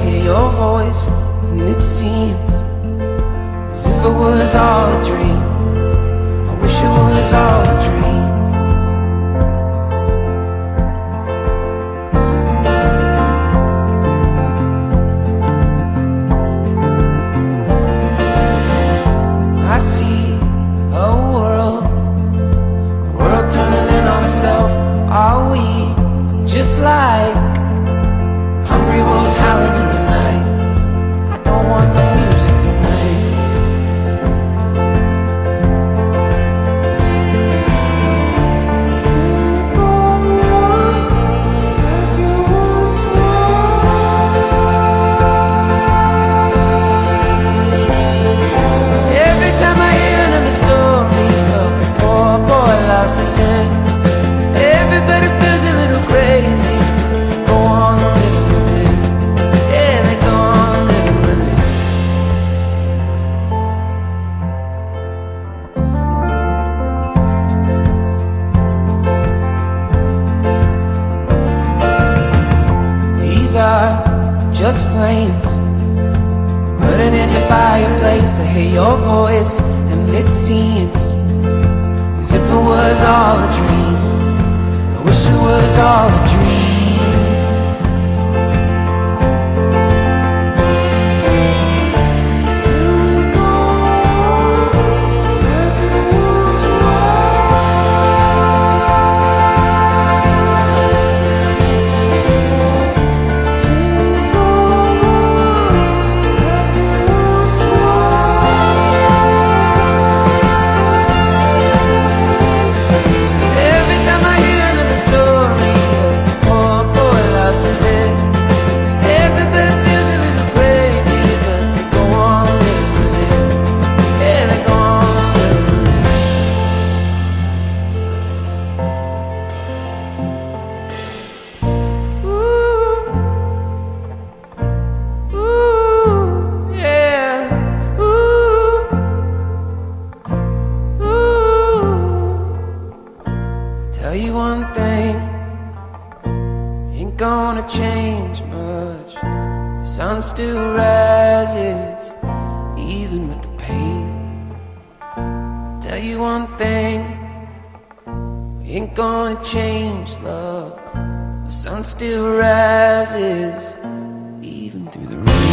hear your voice, and it seems as if it was all a dream. I wish it was all a dream. I see a world turning in on itself. Are we just like hungry wolves howling in the night? I don't want no music tonight. Every time I hear another story of the poor boy lost his head, everybody feels a little crazy. They go on living with it. Yeah, they go on living with it. These are just flames burning in your fireplace. I hear your voice, and it seems as if it was all a dream. I wish it was all a dream. Tell you one thing, ain't gonna change much. The sun still rises, even with the pain. Tell you one thing, ain't gonna change, love. The sun still rises, even through the rain.